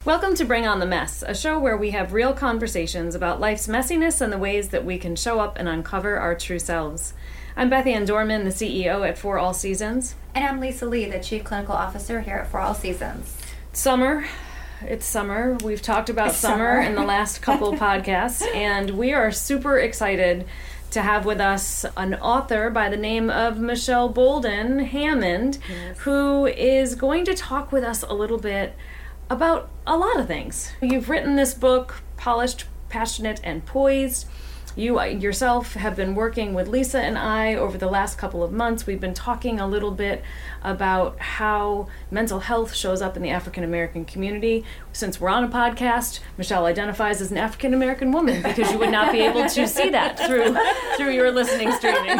Welcome to Bring On the Mess, a show where we have real conversations about life's messiness and the ways that we can show up and uncover our true selves. I'm Bethy Ann Dorman, the CEO at For All Seasons. And I'm Lisa Lee, the Chief Clinical Officer here at For All Seasons. Summer. It's summer. We've talked about summer in the last couple podcasts, and we are super excited to have with us an author by the name of Michelle Bolden Hammond, who is going to talk with us a little bit about a lot of things. You've written this book, Polished, Passionate, and Poised. You yourself have been working with Lisa and I over the last couple of months. We've been talking a little bit about how mental health shows up in the African American community. Since we're on a podcast, Michelle identifies as an African American woman because you would not be able to see that through your listening streaming.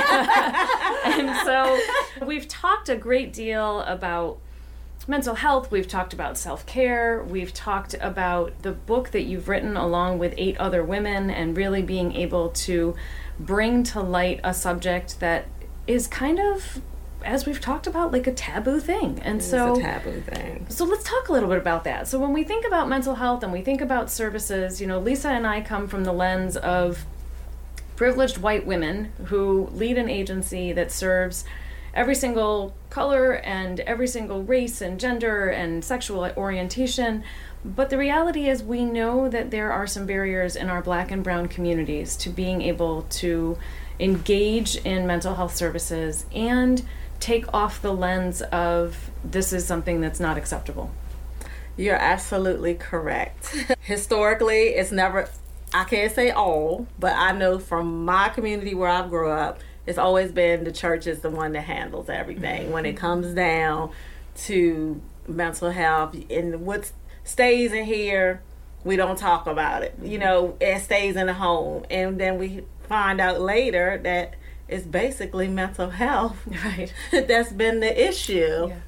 And so we've talked a great deal about mental health. We've talked about self-care. We've talked about the book that you've written along with 8 other women and really being able to bring to light a subject that is kind of, as we've talked about, like a taboo thing. And it's a taboo thing. So let's talk a little bit about that. So when we think about mental health and we think about services, you know, Lisa and I come from the lens of privileged white women who lead an agency that serves every single color and every single race and gender and sexual orientation. But the reality is we know that there are some barriers in our Black and brown communities to being able to engage in mental health services and take off the lens of this is something that's not acceptable. You're absolutely correct. Historically, it's never, I can't say all, but I know from my community where I grew up, it's always been the church is the one that handles everything. When it comes down to mental health and what stays in here, we don't talk about it. You know, it stays in the home. And then we find out later that it's basically mental health. Right. That's been the issue. Yeah.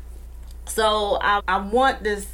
So I want this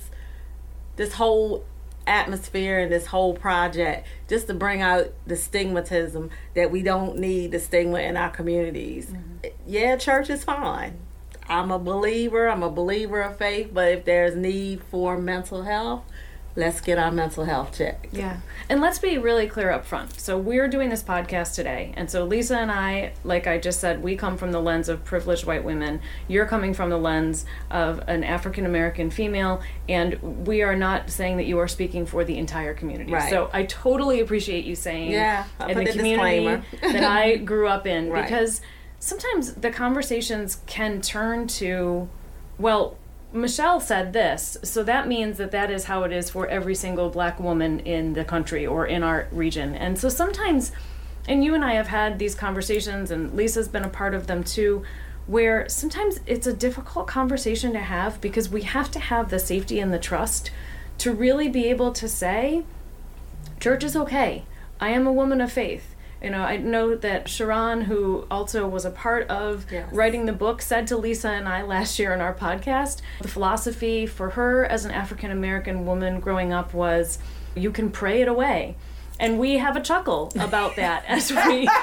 whole atmosphere and this whole project just to bring out the stigmatism that we don't need the stigma in our communities. Yeah, church is fine. I'm a believer of faith, but if there's need for mental health, let's get our mental health checked. Yeah. And let's be really clear up front. So we're doing this podcast today. And so Lisa and I, like I just said, we come from the lens of privileged white women. You're coming from the lens of an African American female. And we are not saying that you are speaking for the entire community. Right. So I totally appreciate you saying I in put the the community that I grew up in. Right. Because sometimes the conversations can turn to, well, Michelle said this, so that means that is how it is for every single Black woman in the country or in our region. And so sometimes, and you and I have had these conversations, and Lisa's been a part of them too, where sometimes it's a difficult conversation to have because we have to have the safety and the trust to really be able to say, church is okay. I am a woman of faith. You know, I know that Sharon, who also was a part of writing the book, said to Lisa and I last year in our podcast, the philosophy for her as an African American woman growing up was, you can pray it away. And we have a chuckle about that as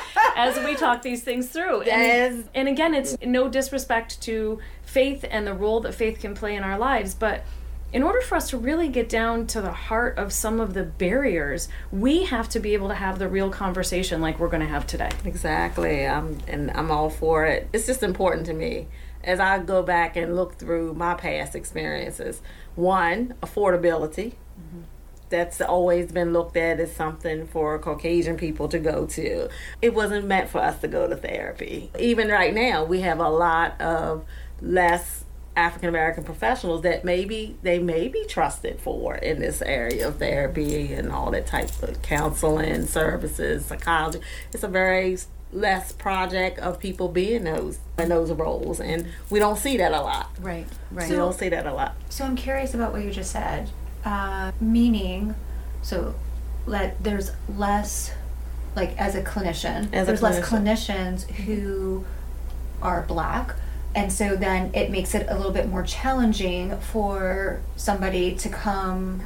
we talk these things through. And again, it's no disrespect to faith and the role that faith can play in our lives, but in order for us to really get down to the heart of some of the barriers, we have to be able to have the real conversation like we're going to have today. Exactly. I'm all for it. It's just important to me as I go back and look through my past experiences. One, affordability. That's always been looked at as something for Caucasian people to go to. It wasn't meant for us to go to therapy. Even right now, we have a lot of less African American professionals that they may be trusted for in this area of therapy and all that type of counseling services, psychology. It's a very less project of people being in those roles, and we don't see that a lot. Right. We don't see that a lot. So I'm curious about what you just said. Meaning, so there's less, like as a clinician, there's less clinicians who are Black. And so then it makes it a little bit more challenging for somebody to come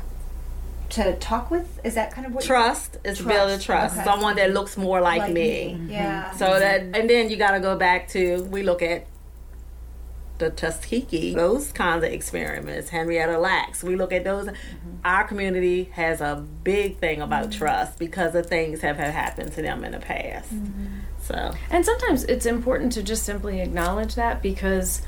to talk with? Is that kind of what trust is building trust? Okay. Someone that looks more like me. Yeah. So that, and then you got to go back to, we look at the Tuskegee, those kinds of experiments, Henrietta Lacks. We look at those. Our community has a big thing about trust because of things have happened to them in the past. So, and sometimes it's important to just simply acknowledge that, because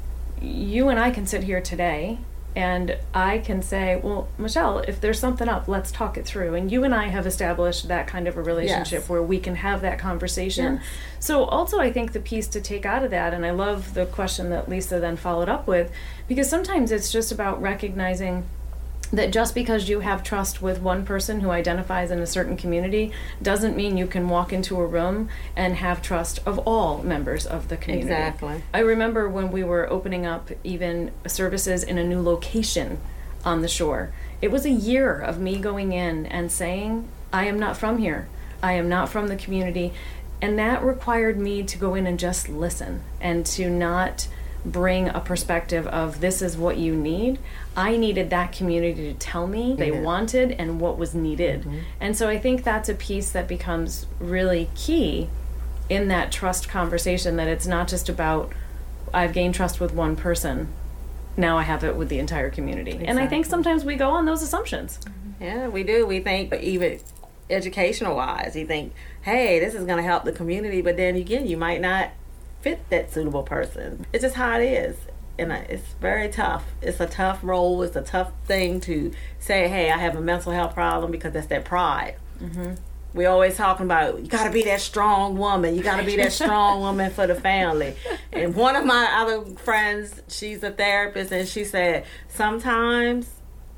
you and I can sit here today and I can say, well, Michelle, if there's something up, let's talk it through. And you and I have established that kind of a relationship where we can have that conversation. So also I think the piece to take out of that, and I love the question that Lisa then followed up with, because sometimes it's just about recognizing that just because you have trust with one person who identifies in a certain community doesn't mean you can walk into a room and have trust of all members of the community. Exactly. I remember when we were opening up even services in a new location on the shore, it was a year of me going in and saying, I am not from here. I am not from the community. And that required me to go in and just listen and to not bring a perspective of this is what you need. I needed that community to tell me they wanted and what was needed. And so I think that's a piece that becomes really key in that trust conversation, that it's not just about I've gained trust with one person, now I have it with the entire community. Exactly. And I think sometimes we go on those assumptions. Yeah, we do. We think, even educational wise, you think, hey, this is going to help the community, but then again, you might not fit that suitable person. It's just how it is. And it's very tough. It's a tough role. It's a tough thing to say, hey, I have a mental health problem, because that's that pride. We're always talking about, you got to be that strong woman. You got to be that strong woman for the family. And one of my other friends, she's a therapist, and she said, sometimes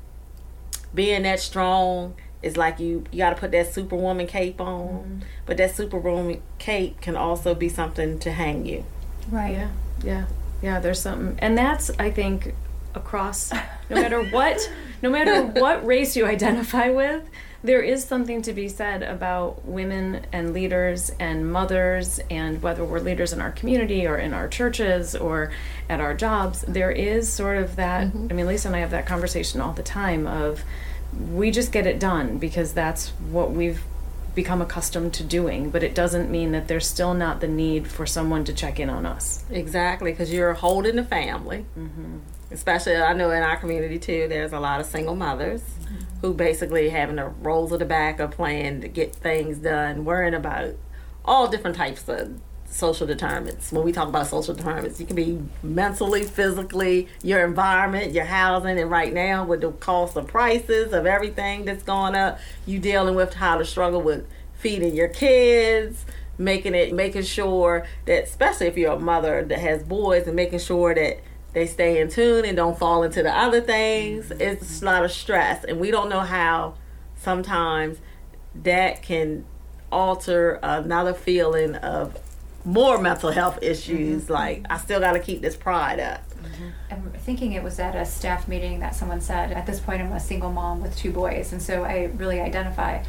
being that strong is like you got to put that superwoman cape on. But that superwoman cape can also be something to hang you. Right. Yeah, there's something. And that's, I think, across, no matter what race you identify with, there is something to be said about women and leaders and mothers, and whether we're leaders in our community or in our churches or at our jobs, there is sort of that, I mean, Lisa and I have that conversation all the time of, we just get it done because that's what we've become accustomed to doing, but it doesn't mean that there's still not the need for someone to check in on us. Exactly, because you're holding the family. Especially, I know in our community too, there's a lot of single mothers who basically having the rolls of the back of playing to get things done, worrying about all different types of social determinants. When we talk about social determinants, you can be mentally, physically, your environment, your housing, and right now with the cost of prices of everything that's going up, you dealing with how to struggle with feeding your kids, making sure that, especially if you're a mother that has boys, and making sure that they stay in tune and don't fall into the other things. It's a lot of stress, and we don't know how sometimes that can alter another feeling of more mental health issues. Like, I still got to keep this pride up. I'm thinking it was at a staff meeting that someone said, at this point I'm a single mom with 2 boys, and so I really identify.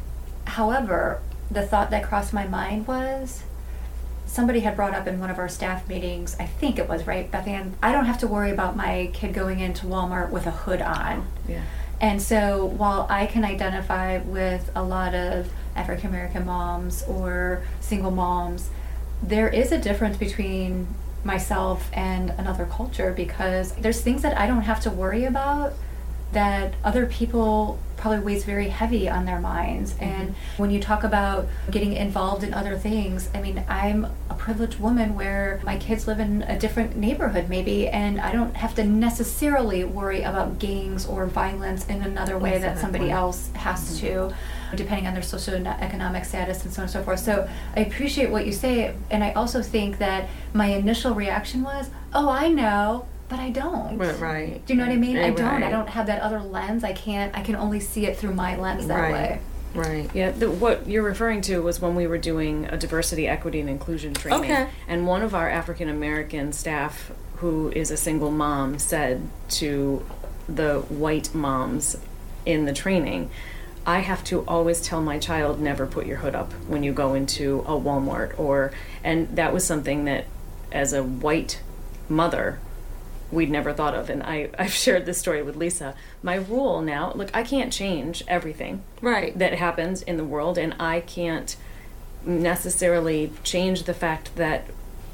However, the thought that crossed my mind was, somebody had brought up in one of our staff meetings, I think it was, right, Beth Ann, I don't have to worry about my kid going into Walmart with a hood on. And so while I can identify with a lot of African American moms or single moms, there is a difference between myself and another culture, because there's things that I don't have to worry about that other people probably weighs very heavy on their minds. And when you talk about getting involved in other things, I mean, I'm a privileged woman where my kids live in a different neighborhood maybe, and I don't have to necessarily worry about gangs or violence in another way that somebody else has to, depending on their socioeconomic status and so on and so forth. So I appreciate what you say, and I also think that my initial reaction was, oh, I know, but I don't. Right. Do you know what I mean? I don't. I don't have that other lens. I can only see it through my lens that way. Right. Yeah, what you're referring to was when we were doing a diversity, equity, and inclusion training. Okay. And one of our African American staff, who is a single mom, said to the white moms in the training, I have to always tell my child, never put your hood up when you go into a Walmart, and that was something that, as a white mother, we'd never thought of. And I've shared this story with Lisa. My rule now, look, I can't change everything that happens in the world, and I can't necessarily change the fact that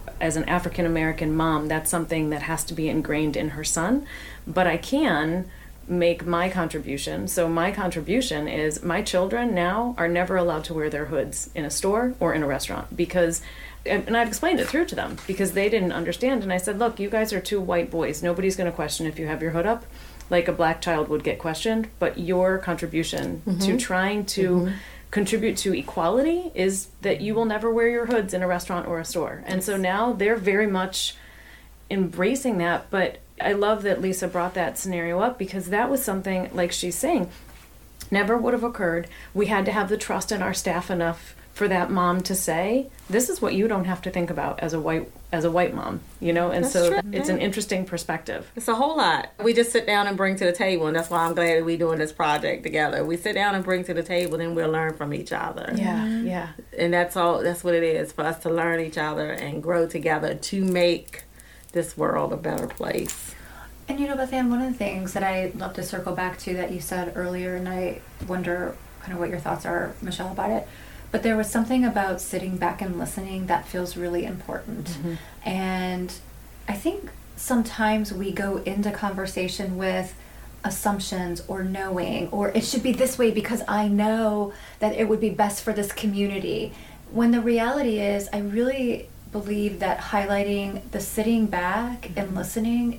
as an African American mom, that's something that has to be ingrained in her son. But I can make my contribution. So my contribution is my children now are never allowed to wear their hoods in a store or in a restaurant because, and I've explained it through to them because they didn't understand. And I said, look, you guys are two white boys. Nobody's going to question if you have your hood up like a black child would get questioned. But your contribution to trying to contribute to equality is that you will never wear your hoods in a restaurant or a store. And so now they're very much embracing that. But I love that Lisa brought that scenario up because that was something, like she's saying, never would have occurred. We had to have the trust in our staff enough for that mom to say, this is what you don't have to think about as a white mom, you know? And that's so true. It's an interesting perspective. It's a whole lot. We just sit down and bring to the table, and that's why I'm glad we're doing this project together. We sit down and bring to the table, and we'll learn from each other. Yeah. And that's what it is, for us to learn each other and grow together to make this world a better place. And you know, Beth Ann, one of the things that I'd love to circle back to that you said earlier, and I wonder kind of what your thoughts are, Michelle, about it, but there was something about sitting back and listening that feels really important. And I think sometimes we go into conversation with assumptions or knowing, or it should be this way because I know that it would be best for this community. When the reality is, I really believe that highlighting the sitting back and listening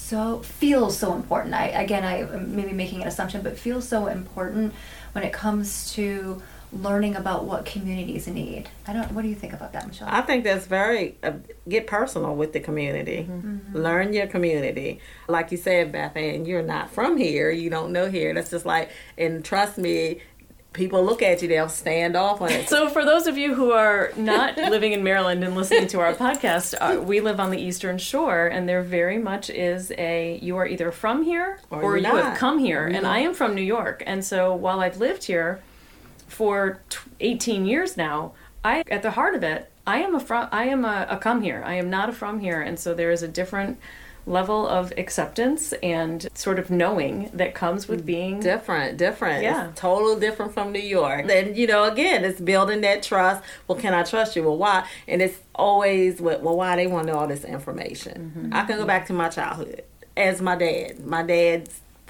feels so important. I am maybe making an assumption, but feels so important when it comes to learning about what communities need. What do you think about that, Michelle? I think that's very, get personal with the community. Learn your community. Like you said, Beth Ann, you're not from here. You don't know here. That's just like, and trust me, people look at you, they'll stand off on it. So for those of you who are not living in Maryland and listening to our podcast, we live on the Eastern Shore, and there very much is you are either from here or you have come here. And I am from New York. And so while I've lived here for 18 years now, at the heart of it, I am a come here. I am not a from here. And so there is a different level of acceptance and sort of knowing that comes with being different. Yeah. It's totally different from New York. And, again, it's building that trust. Well, can I trust you? Well, why? And it's always, why they want to know all this information. I can go back to my childhood as my dad. My dad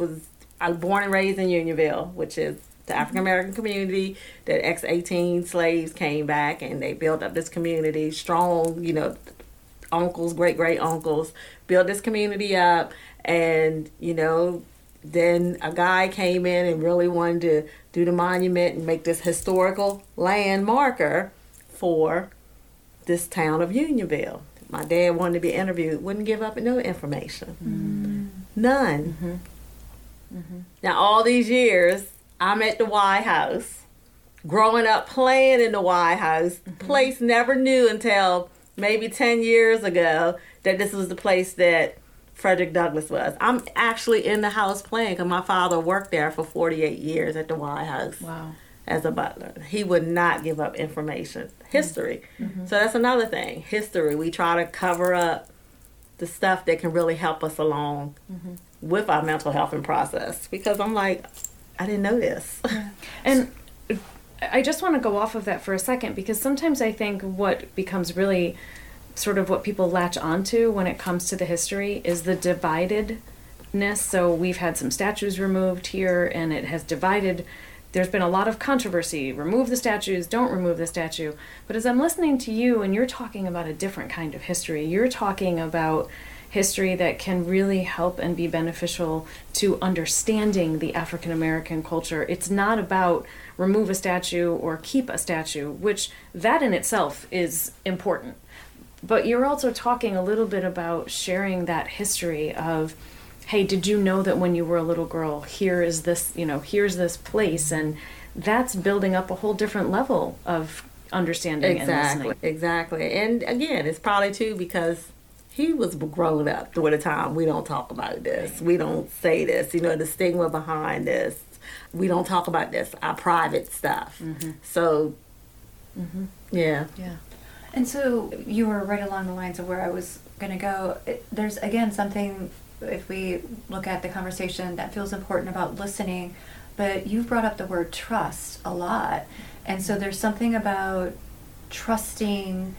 I was born and raised in Unionville, which is the African American community that ex-18 slaves came back and they built up this community strong, uncles, great uncles built this community up, and then a guy came in and really wanted to do the monument and make this historical land marker for this town of Unionville. My dad wanted to be interviewed, wouldn't give up no information. None. Now all these years I'm at the White House, growing up playing in the White House. Place never knew until maybe 10 years ago that this was the place that Frederick Douglass was. I'm actually in the house playing because my father worked there for 48 years at the White House. Wow. As a butler. He would not give up information. History. So that's another thing. History. We try to cover up the stuff that can really help us along with our mental health and process, because I'm like, I didn't know this. Yeah. And I just want to go off of that for a second, because sometimes I think what becomes really sort of what people latch onto when it comes to the history is the dividedness. So we've had some statues removed here, and it has divided. There's been a lot of controversy. Remove the statues, don't remove the statue. But as I'm listening to you, and you're talking about a different kind of history, you're talking about history that can really help and be beneficial to understanding the African American culture. It's not about remove a statue or keep a statue, which that in itself is important. But you're also talking a little bit about sharing that history of, hey, did you know that when you were a little girl, here's this place, and that's building up a whole different level of understanding and listening. Exactly. And again, it's probably too because he was grown up through the time. We don't talk about this. We don't say this. The stigma behind this. We don't talk about this, our private stuff. So, yeah. And so you were right along the lines of where I was going to go. There's, again, something, if we look at the conversation, that feels important about listening, but you've brought up the word trust a lot. And so there's something about trusting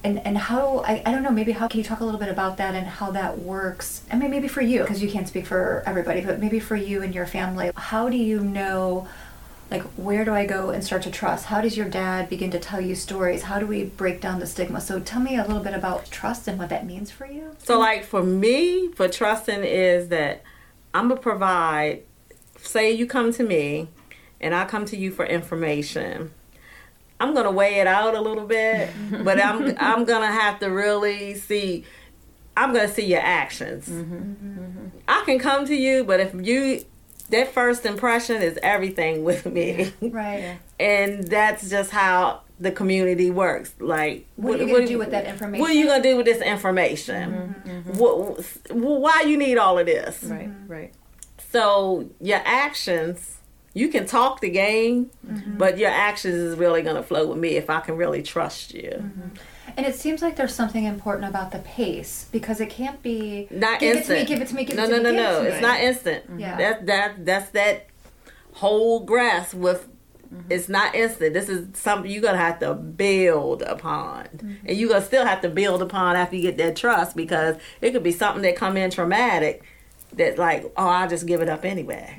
And how, I don't know, maybe how can you talk a little bit about that and how that works? I mean, maybe for you, because you can't speak for everybody, but maybe for you and your family, how do you know, like, where do I go and start to trust? How does your dad begin to tell you stories? How do we break down the stigma? So tell me a little bit about trust and what that means for you. So, like, for me, for trusting is that I'm going to provide, say you come to me and I come to you for information. I'm going to weigh it out a little bit, but I'm going to have to really see, I'm going to see your actions. I can come to you, but if you, that first impression is everything with me. Right. And that's just how the community works. Like, what are you going to do with that information? What are you going to do with this information? Why you need all of this? Right. So your actions, you can talk the game, but your actions is really going to flow with me if I can really trust you. And it seems like there's something important about the pace, because it can't be not Give instant. it to me. No. It's not instant. Yeah. That's that whole grasp with. It's not instant. This is something you're gonna have to build upon, and you're gonna still have to build upon after you get that trust, because it could be something that come in traumatic. That's like, oh, I'll just give it up anyway.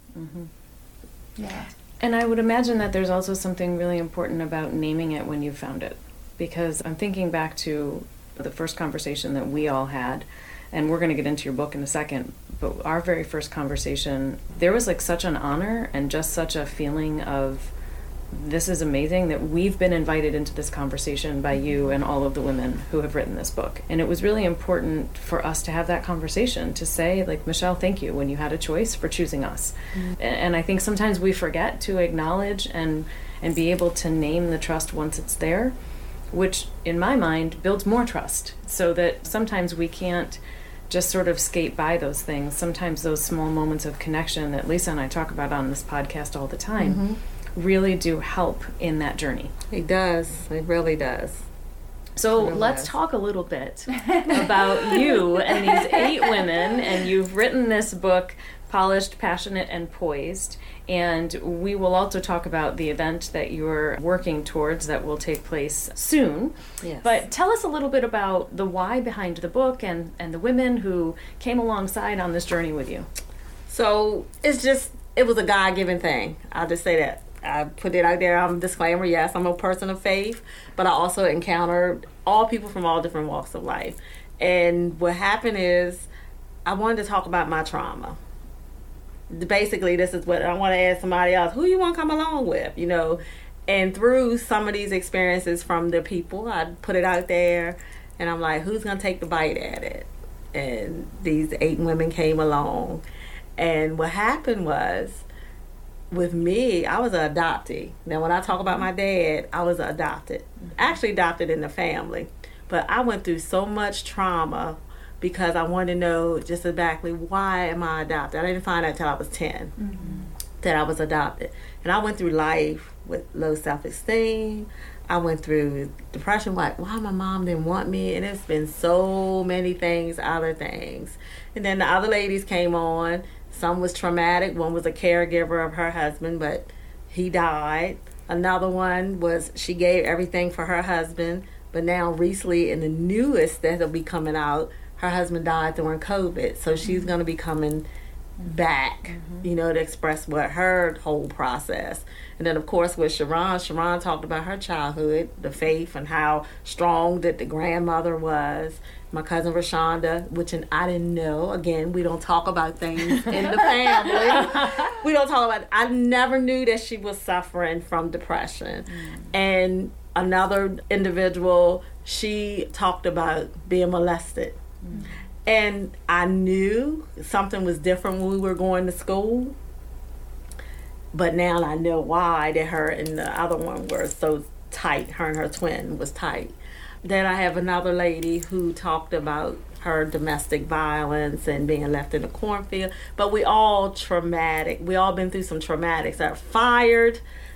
Yeah. And I would imagine that there's also something really important about naming it when you found it. Because I'm thinking back to the first conversation that we all had, and we're going to get into your book in a second, but our very first conversation, there was like such an honor and just such a feeling of, this is amazing that we've been invited into this conversation by you and all of the women who have written this book. And it was really important for us to have that conversation, to say, like, Michelle, thank you when you had a choice for choosing us. And I think sometimes we forget to acknowledge and be able to name the trust once it's there, which in my mind builds more trust, so that sometimes we can't just sort of skate by those things. Sometimes those small moments of connection that Lisa and I talk about on this podcast all the time really do help in that journey. It does. It really does. So let's talk a little bit about you and these 8 women, and you've written this book, Polished, Passionate, and Poised. And we will also talk about the event that you're working towards that will take place soon. Yes. But tell us a little bit about the why behind the book and the women who came alongside on this journey with you. So it was a God-given thing. I'll just say that. I put it out there. I'm a disclaimer. Yes, I'm a person of faith, but I also encountered all people from all different walks of life. And what happened is I wanted to talk about my trauma. Basically, this is what I want to ask somebody else, who you want to come along with, you know. And through some of these experiences from the people, I put it out there, and I'm like, who's going to take the bite at it? And these 8 women came along. And what happened was, with me, I was an adoptee. Now, when I talk about my dad, I was adopted. Actually adopted in the family. But I went through so much trauma because I wanted to know just exactly why am I adopted. I didn't find out until I was 10 that I was adopted. And I went through life with low self-esteem. I went through depression, like, why my mom didn't want me. And it's been so many things, other things. And then the other ladies came on. Some was traumatic. One was a caregiver of her husband, but he died. Another one was she gave everything for her husband, but now recently in the newest that'll be coming out, her husband died during COVID. So she's going to be coming back, you know, to express what her whole process. And then, of course, with Sharon talked about her childhood, the faith, and how strong that the grandmother was. My cousin Rashonda, which I didn't know. Again, we don't talk about things in the family. We don't talk about. I never knew that she was suffering from depression. And another individual, she talked about being molested. And I knew something was different when we were going to school. But now I know why that her and the other one were so tight. Her and her twin was tight. Then I have another lady who talked about her domestic violence and being left in a cornfield. But we all traumatic. We all been through some traumatics. I fired,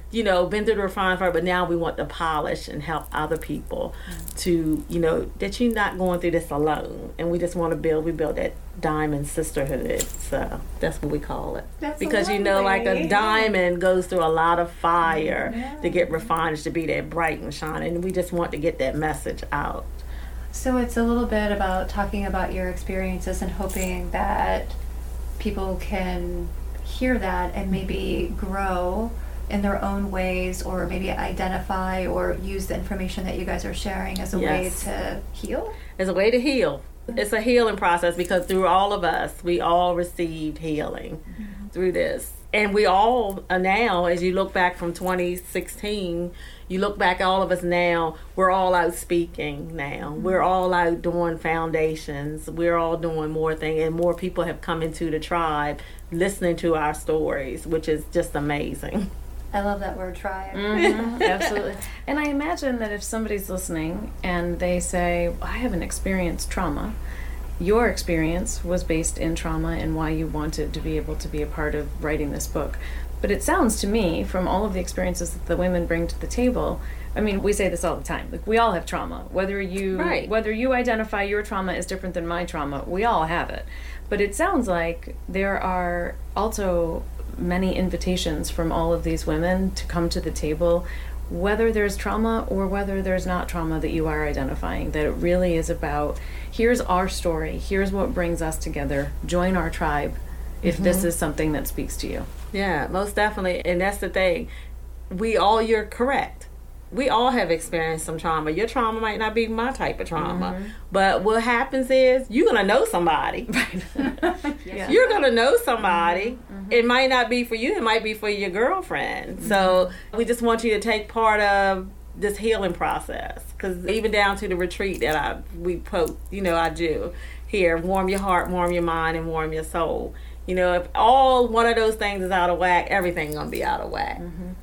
been through the refining fire, but now we want to polish and help other people to, that you're not going through this alone. And we just want to we build that diamond sisterhood. So that's what we call it. That's because, like a diamond goes through a lot of fire to get refined, to be that bright and shining. And we just want to get that message out. So it's a little bit about talking about your experiences and hoping that people can hear that and maybe grow in their own ways, or maybe identify or use the information that you guys are sharing as a way to heal? As a way to heal. It's a healing process, because through all of us, we all received healing through this. And we all are now, as you look back from 2016, you look back, all of us now, we're all out speaking now. We're all out doing foundations. We're all doing more things, and more people have come into the tribe listening to our stories, which is just amazing. I love that word, tribe. Absolutely. And I imagine that if somebody's listening and they say, I haven't experienced trauma, your experience was based in trauma and why you wanted to be able to be a part of writing this book. But it sounds to me, from all of the experiences that the women bring to the table, I mean, we say this all the time, like, we all have trauma. Whether you identify your trauma as different than my trauma, we all have it. But it sounds like there are also many invitations from all of these women to come to the table, whether there's trauma or whether there's not trauma that you are identifying, that it really is about, here's our story, here's what brings us together, join our tribe if this is something that speaks to you. Yeah, most definitely. And that's the thing. You're correct. We all have experienced some trauma. Your trauma might not be my type of trauma. But what happens is, you're going to know somebody. You're going to know somebody. It might not be for you. It might be for your girlfriend. So we just want you to take part of this healing process. Because even down to the retreat that I do here, warm your heart, warm your mind, and warm your soul. If all one of those things is out of whack, everything's going to be out of whack.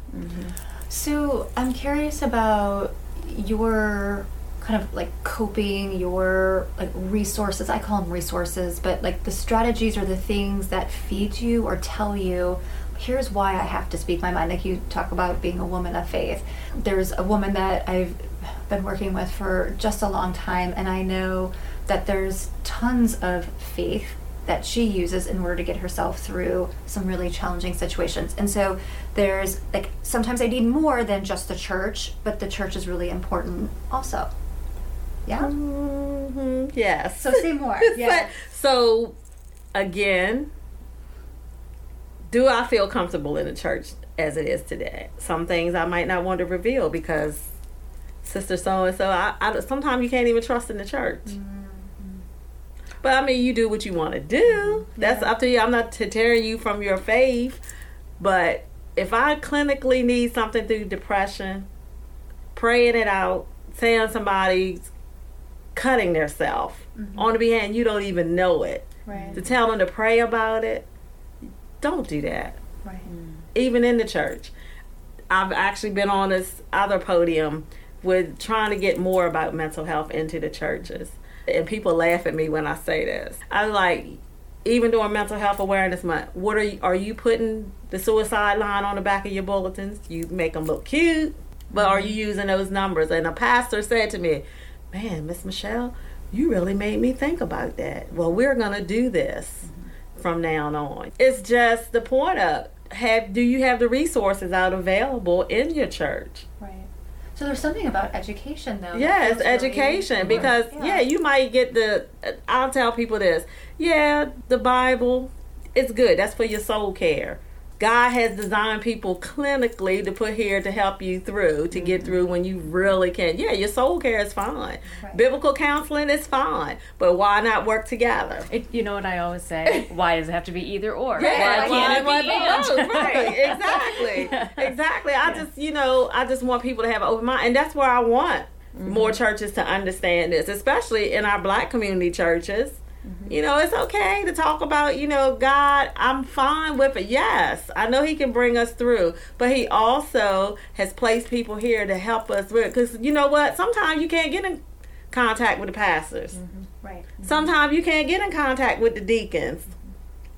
So I'm curious about your kind of like coping, your like resources. I call them resources, but like the strategies or the things that feed you or tell you, here's why I have to speak my mind. Like you talk about being a woman of faith. There's a woman that I've been working with for just a long time, and I know that there's tons of faith that she uses in order to get herself through some really challenging situations. And so there's like, sometimes I need more than just the church, but the church is really important also. Yeah? Yes. So say more. Yeah. So again, do I feel comfortable in the church as it is today? Some things I might not want to reveal because sister so-and-so, I sometimes you can't even trust in the church. But I mean, you do what you want to do. That's up to you. I'm not tearing you from your faith. But if I clinically need something through depression, praying it out, saying somebody's cutting themselves on the behalf, you don't even know it. Right. To tell them to pray about it, don't do that. Right. Even in the church. I've actually been on this other podium with trying to get more about mental health into the churches. And people laugh at me when I say this. I was like, even during Mental Health Awareness Month, what are you putting the suicide line on the back of your bulletins? You make them look cute, but are you using those numbers? And a pastor said to me, man, Miss Michelle, you really made me think about that. Well, we're going to do this from now on. It's just the point of, do you have the resources out available in your church? Right. So there's something about education, though. Yes, education. Really, because, you might get I'll tell people this. Yeah, the Bible, it's good. That's for your soul care. God has designed people clinically to put here to help you through, to get through when you really can. Yeah, your soul care is fine. Right. Biblical counseling is fine. But why not work together? You know what I always say? Why does it have to be either or? Yeah, why can't it be and? Both? Right, exactly. I just want people to have an open mind. And that's where I want more churches to understand this, especially in our Black community churches. It's okay to talk about, God, I'm fine with it. Yes, I know He can bring us through, but He also has placed people here to help us with it. Because you know what? Sometimes you can't get in contact with the pastors. Right. Sometimes you can't get in contact with the deacons.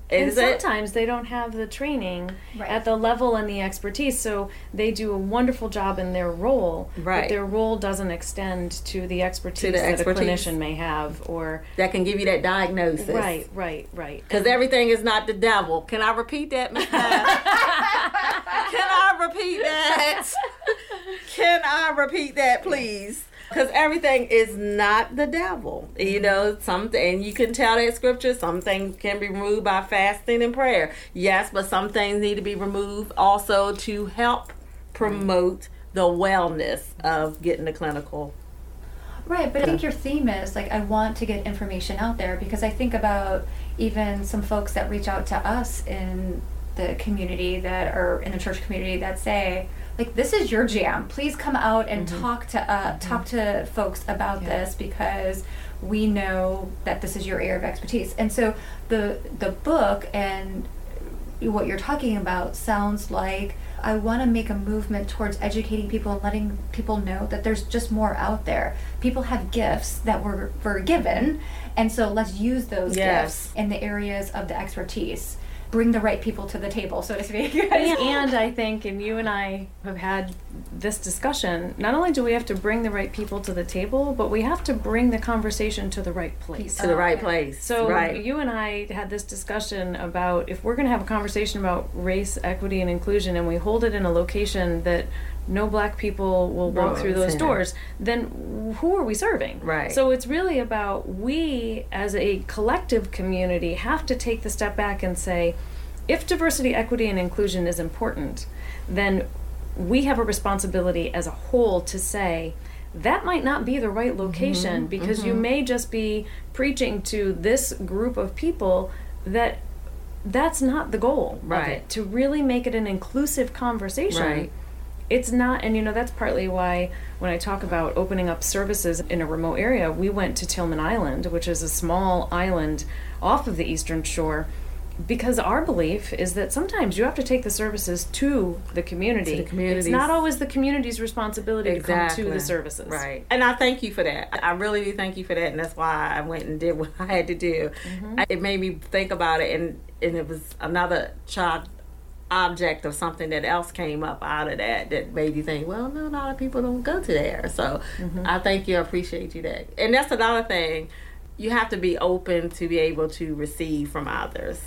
And sometimes they don't have the training at the level and the expertise, so they do a wonderful job in their role, but their role doesn't extend to the expertise that a clinician may have, or that can give you that diagnosis. Right. Because everything is not the devil. Can I repeat that, Ms. Can I repeat that? Can I repeat that, please? Because everything is not the devil. You know, and you can tell that scripture, some things can be removed by fasting and prayer. Yes, but some things need to be removed also to help promote the wellness of getting the clinical. Right, but I think your theme is, like, I want to get information out there, because I think about even some folks that reach out to us in the community that are in the church community that say, like, this is your jam. Please come out and talk to folks about this, because we know that this is your area of expertise. And so the book and what you're talking about sounds like, I want to make a movement towards educating people and letting people know that there's just more out there. People have gifts that were given, and so let's use those gifts in the areas of the expertise. Bring the right people to the table, so to speak. And I think, and you and I have had this discussion, not only do we have to bring the right people to the table, but we have to bring the conversation to the right place. To the right place. So you and I had this discussion about, if we're going to have a conversation about race, equity, and inclusion, and we hold it in a location that no black people will walk through those doors, then who are we serving? Right. So it's really about, we as a collective community have to take the step back and say, if diversity, equity, and inclusion is important, then we have a responsibility as a whole to say, that might not be the right location, because you may just be preaching to this group of people that's not the goal of it. To really make it an inclusive conversation. It's not, and you know, that's partly why when I talk about opening up services in a remote area, we went to Tillman Island, which is a small island off of the Eastern Shore, because our belief is that sometimes you have to take the services to the community. It's not always the community's responsibility to come to the services. Right. And I thank you for that. I really do thank you for that, and that's why I went and did what I had to do. It made me think about it, and it was another object of something that else came up out of that made you think, well, no, a lot of people don't go to there. So I thank you. I appreciate you that. And that's another thing. You have to be open to be able to receive from others.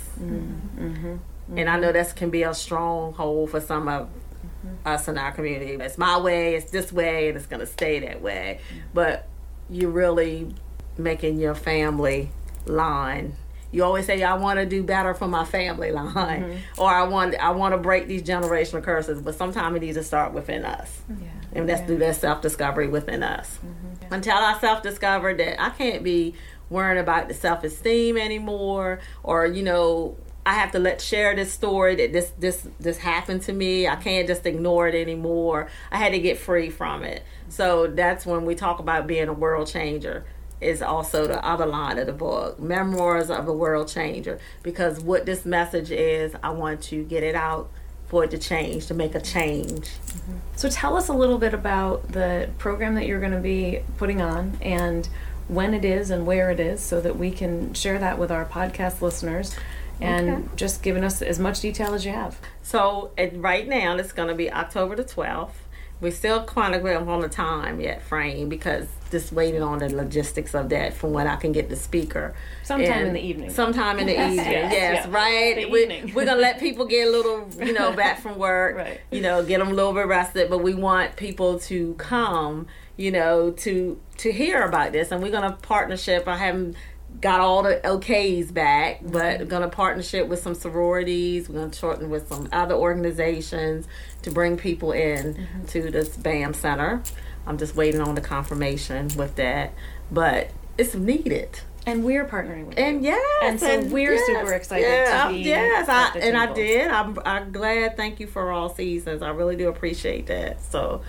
And I know that can be a stronghold for some of us in our community. It's my way, it's this way, and it's going to stay that way. But you're really making your family line. You always say, I want to do better for my family line, or I want to break these generational curses, but sometimes it needs to start within us. And let's do that self-discovery within us. Until I self-discovered that I can't be worrying about the self-esteem anymore, or, you know, I have to share this story that this happened to me. I can't just ignore it anymore. I had to get free from it. So that's when we talk about being a world changer. Is also the other line of the book, Memoirs of a World Changer, because what this message is, I want to get it out for it to change, to make a change. So tell us a little bit about the program that you're going to be putting on, and when it is and where it is, so that we can share that with our podcast listeners, and just giving us as much detail as you have. So right now, it's going to be October the 12th. We're still kind of on the time yet frame, because just waiting on the logistics of that from when I can get the speaker. Sometime in the evening. Sometime in the evening, yes, right? We're going to let people get a little, back from work, get them a little bit rested, but we want people to come, to hear about this. And we're going to partnership. I haven't got all the okays back, but we're going to partnership with some sororities. We're going to shorten with some other organizations to bring people in to this BAM Center. I'm just waiting on the confirmation with that, but it's needed. And we're partnering with and you. And so we're super excited to be at the table. I did. I'm glad. Thank you for all seasons. I really do appreciate that. So,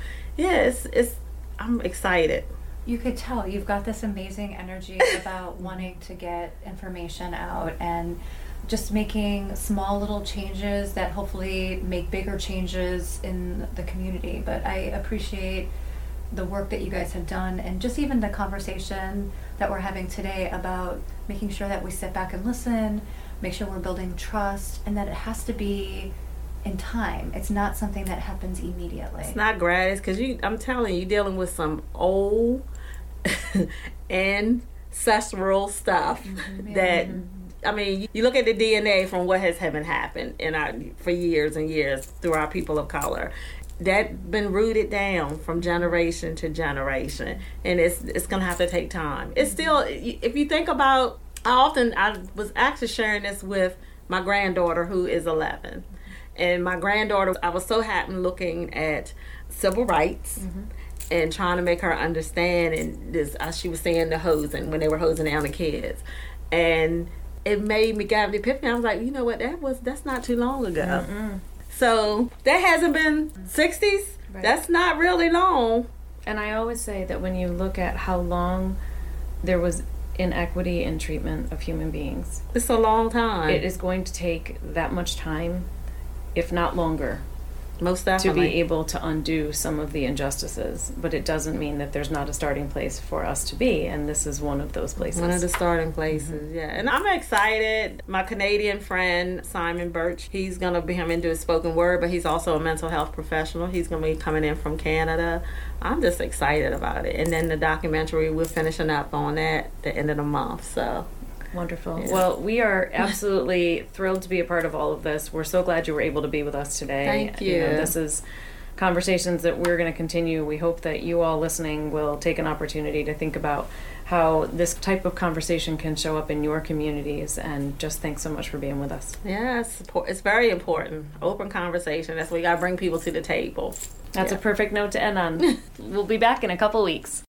I'm excited. You could tell you've got this amazing energy about wanting to get information out and just making small little changes that hopefully make bigger changes in the community. But I appreciate the work that you guys have done, and just even the conversation that we're having today about making sure that we sit back and listen, make sure we're building trust, and that it has to be in time. It's not something that happens immediately. It's not gratis, because I'm telling you, you're dealing with some old ancestral stuff that, I mean, you look at the DNA from what has happened for years and years through our people of color. That's been rooted down from generation to generation, and it's gonna have to take time. It's still, if you think about, I was actually sharing this with my granddaughter, who is 11, and my granddaughter, I was so happy looking at civil rights and trying to make her understand, and this, as she was saying, the hosing, when they were hosing down the kids, and it made me get the epiphany. I was like, you know what, that's not too long ago. So that hasn't been 60s. Right. That's not really long. And I always say that when you look at how long there was inequity in treatment of human beings, it's a long time. It is going to take that much time, if not longer, most definitely, to be able to undo some of the injustices. But it doesn't mean that there's not a starting place for us to be, and this is one of those places. One of the starting places, yeah. And I'm excited. My Canadian friend, Simon Birch, he's going to be into his spoken word, but he's also a mental health professional. He's going to be coming in from Canada. I'm just excited about it. And then the documentary, we're finishing up on that at the end of the month, so... Wonderful. Yeah. Well, we are absolutely thrilled to be a part of all of this. We're so glad you were able to be with us today. Thank you. This is conversations that we're going to continue. We hope that you all listening will take an opportunity to think about how this type of conversation can show up in your communities, and just thanks so much for being with us. Yeah, it's very important. Open conversation. That's why we got to bring people to the table. That's a perfect note to end on. We'll be back in a couple weeks.